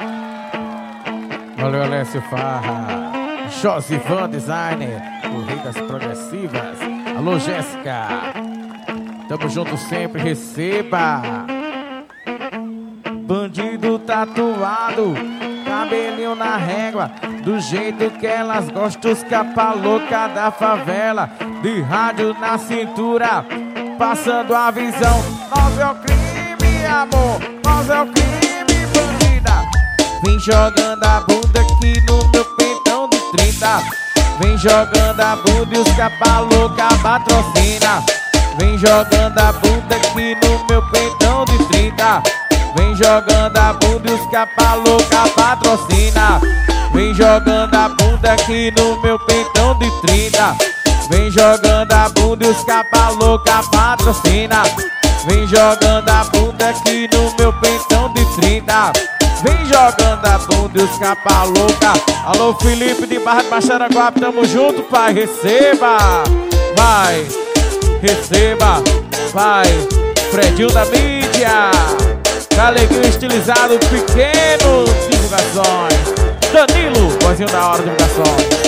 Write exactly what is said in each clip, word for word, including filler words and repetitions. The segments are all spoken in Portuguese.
Valeu, Alessio Farra, Josivan Designer, o rei das progressivas. Alô, Jéssica, tamo junto sempre, receba. Bandido tatuado, cabelinho na régua, do jeito que elas gostam, os capa louca da favela. De rádio na cintura, passando a visão. Nós é o crime, amor, nós é o crime, bandida. Vem jogando a bunda aqui no meu peitão de trinta. Vem jogando a bunda e os capa louca patrocina. Vem jogando a bunda aqui no meu peitão de trinta. Vem jogando a bunda e os capa louca patrocina. Vem jogando a bunda aqui no meu peitão de trinta. Vem jogando a bunda e os capa louca patrocina. Vem jogando a bunda aqui no meu peitão de trinta. Vem jogando a bunda e os capa louca. Alô, Felipe de Barra de Macharanguape, tamo junto, pai, receba. Vai, receba, vai. Fredinho da mídia, Galeguinho estilizado, pequeno, divulgações. Danilo, vozinho da hora, divulgações.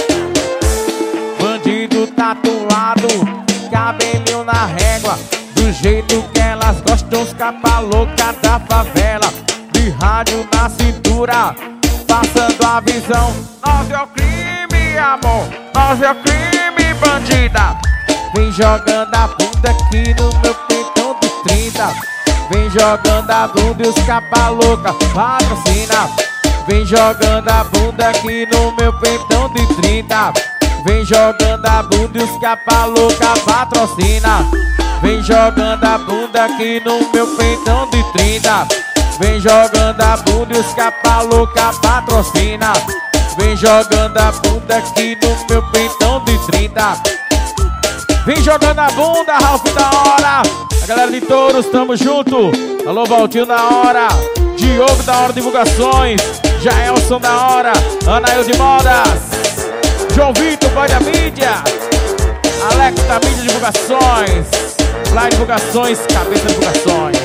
Bandido tatuado, cabelinho na régua, do jeito que elas gostam, os capa louca da favela. De rádio na cintura, passando a visão. Nós é o crime, amor, nós é o crime, bandida. Vem jogando a bunda aqui no meu peitão de trinta. Vem jogando a bunda e os capa louca patrocina. Vem jogando a bunda aqui no meu peitão de trinta. Vem jogando a bunda e os capa louca patrocina. Vem jogando a bunda aqui no meu peitão de trinta. Vem jogando a bunda e os capa louca patrocina. Vem jogando a bunda aqui no meu peitão de trinta. Vem jogando a bunda, Ralf da hora. A galera de Touros, tamo junto. Alô, Valtinho da hora, Diogo da hora, divulgações. Jaelson da hora, Anael de Modas, João Vitor, boy da mídia, Alex da mídia, divulgações. Lá divulgações, cabeça divulgações.